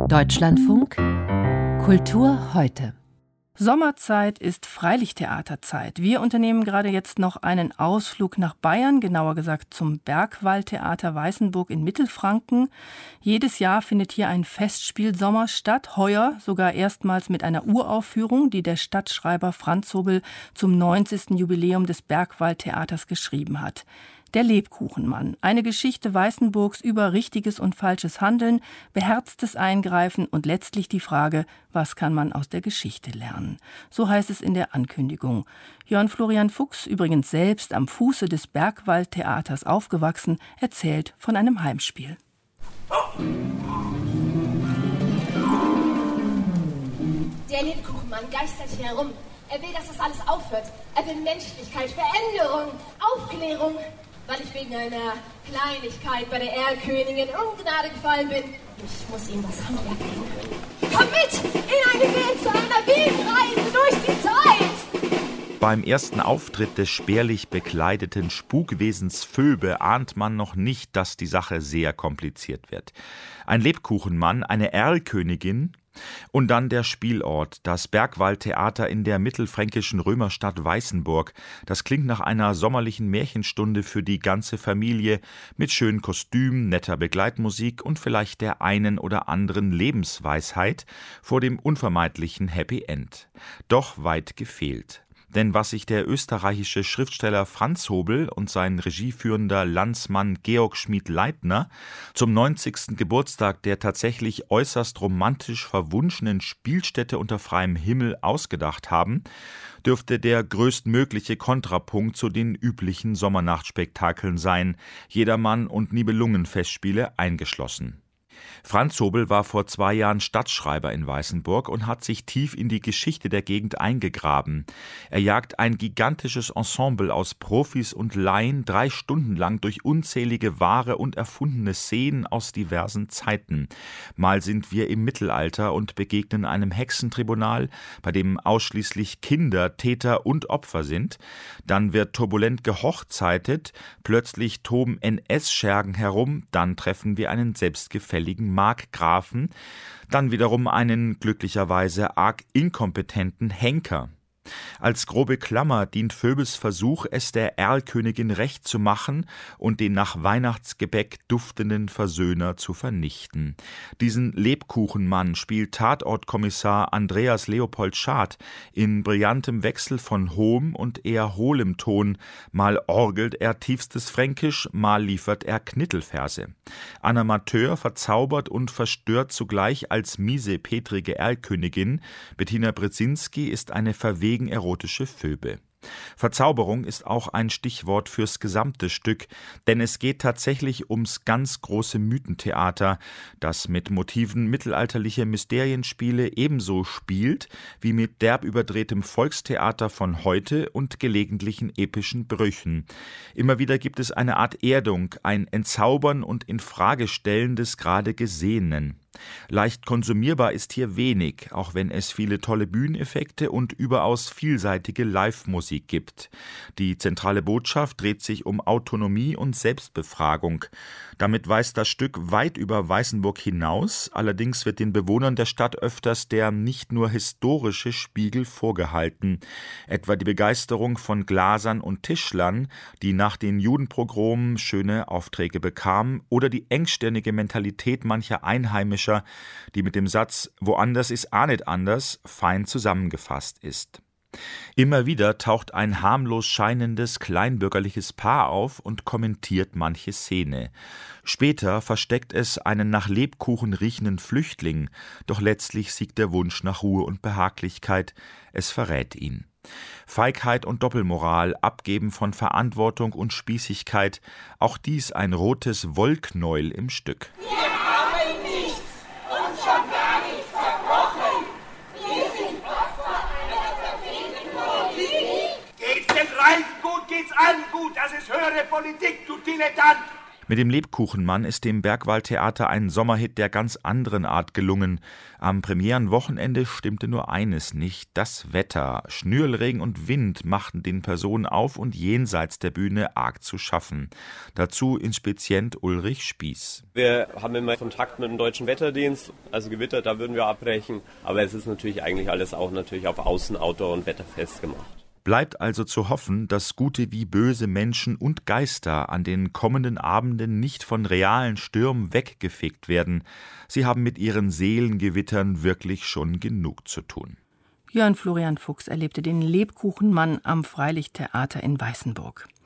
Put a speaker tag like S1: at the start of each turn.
S1: Deutschlandfunk Kultur heute.
S2: Sommerzeit ist Freilichttheaterzeit. Wir unternehmen gerade jetzt noch einen Ausflug nach Bayern, genauer gesagt zum Bergwaldtheater Weißenburg in Mittelfranken. Jedes Jahr findet hier ein Festspielsommer statt, heuer sogar erstmals mit einer Uraufführung, die der Stadtschreiber Franz Hobel zum 90. Jubiläum des Bergwaldtheaters geschrieben hat. Der Lebkuchenmann, eine Geschichte Weißenburgs über richtiges und falsches Handeln, beherztes Eingreifen und letztlich die Frage, was kann man aus der Geschichte lernen? So heißt es in der Ankündigung. Jörn Florian Fuchs, übrigens selbst am Fuße des Bergwaldtheaters aufgewachsen, erzählt von einem Heimspiel.
S3: Der Lebkuchenmann geistert hier herum. Er will, dass das alles aufhört. Er will Menschlichkeit, Veränderung, Aufklärung. Weil ich wegen einer Kleinigkeit bei der Erlkönigin in Ungnade gefallen bin. Ich muss ihm das Handwerk bringen. Komm mit in eine Welt zu einer Weltreise durch die Zeit!
S4: Beim ersten Auftritt des spärlich bekleideten Spukwesens Phoebe ahnt man noch nicht, dass die Sache sehr kompliziert wird. Ein Lebkuchenmann, eine Erlkönigin und dann der Spielort, das Bergwaldtheater in der mittelfränkischen Römerstadt Weißenburg. Das klingt nach einer sommerlichen Märchenstunde für die ganze Familie mit schönen Kostümen, netter Begleitmusik und vielleicht der einen oder anderen Lebensweisheit vor dem unvermeidlichen Happy End. Doch weit gefehlt. Denn was sich der österreichische Schriftsteller Franz Hobel und sein regieführender Landsmann Georg Schmid-Leitner zum 90. Geburtstag der tatsächlich äußerst romantisch verwunschenen Spielstätte unter freiem Himmel ausgedacht haben, dürfte der größtmögliche Kontrapunkt zu den üblichen Sommernachtspektakeln sein, Jedermann- und Nibelungenfestspiele eingeschlossen. Franz Hobel war vor 2 Jahren Stadtschreiber in Weißenburg und hat sich tief in die Geschichte der Gegend eingegraben. Er jagt ein gigantisches Ensemble aus Profis und Laien 3 Stunden lang durch unzählige wahre und erfundene Szenen aus diversen Zeiten. Mal sind wir im Mittelalter und begegnen einem Hexentribunal, bei dem ausschließlich Kinder, Täter und Opfer sind. Dann wird turbulent gehochzeitet, plötzlich toben NS-Schergen herum, dann treffen wir einen selbstgefälligen Markgrafen, dann wiederum einen glücklicherweise arg inkompetenten Henker. Als grobe Klammer dient Phoebes Versuch, es der Erlkönigin recht zu machen und den nach Weihnachtsgebäck duftenden Versöhner zu vernichten. Diesen Lebkuchenmann spielt Tatortkommissar Andreas Leopold Schad in brillantem Wechsel von hohem und eher hohlem Ton. Mal orgelt er tiefstes Fränkisch, mal liefert er Knittelverse. Ein Amateur verzaubert und verstört zugleich als miesepetrige Erlkönigin. Bettina Brzezinski ist eine verwegen erotische Phoebe. Verzauberung ist auch ein Stichwort fürs gesamte Stück, denn es geht tatsächlich ums ganz große Mythentheater, das mit Motiven mittelalterlicher Mysterienspiele ebenso spielt wie mit derb überdrehtem Volkstheater von heute und gelegentlichen epischen Brüchen. Immer wieder gibt es eine Art Erdung, ein Entzaubern und Infragestellen des gerade Gesehenen. Leicht konsumierbar ist hier wenig, auch wenn es viele tolle Bühneneffekte und überaus vielseitige Live-Musik gibt. Die zentrale Botschaft dreht sich um Autonomie und Selbstbefragung. Damit weist das Stück weit über Weißenburg hinaus, allerdings wird den Bewohnern der Stadt öfters der nicht nur historische Spiegel vorgehalten. Etwa die Begeisterung von Glasern und Tischlern, die nach den Judenpogromen schöne Aufträge bekamen, oder die engstirnige Mentalität mancher Einheimischer, die mit dem Satz »Woanders ist auch nicht anders« fein zusammengefasst ist. Immer wieder taucht ein harmlos scheinendes kleinbürgerliches Paar auf und kommentiert manche Szene. Später versteckt es einen nach Lebkuchen riechenden Flüchtling, doch letztlich siegt der Wunsch nach Ruhe und Behaglichkeit, es verrät ihn. Feigheit und Doppelmoral, Abgeben von Verantwortung und Spießigkeit, auch dies ein rotes Wollknäuel im Stück.
S3: Wir haben nichts und schon gar nichts verbrochen. Wir sind Opfer einer verfehlten Politik.
S5: Geht's den Reichen gut, geht's allen gut. Das ist höhere Politik, du Dilettant.
S4: Mit dem Lebkuchenmann ist dem Bergwaldtheater ein Sommerhit der ganz anderen Art gelungen. Am Premierenwochenende stimmte nur eines nicht: das Wetter. Schnürlregen und Wind machten den Personen auf und jenseits der Bühne arg zu schaffen. Dazu Inspizient Ulrich Spieß.
S5: Wir haben immer Kontakt mit dem Deutschen Wetterdienst, also Gewitter, da würden wir abbrechen. Aber es ist natürlich eigentlich alles auch natürlich auf Außen-, Outdoor- und Wetterfest gemacht.
S4: Bleibt also zu hoffen, dass gute wie böse Menschen und Geister an den kommenden Abenden nicht von realen Stürmen weggefegt werden. Sie haben mit ihren Seelengewittern wirklich schon genug zu tun.
S2: Jörn Florian Fuchs erlebte den Lebkuchenmann am Freilichttheater in Weißenburg.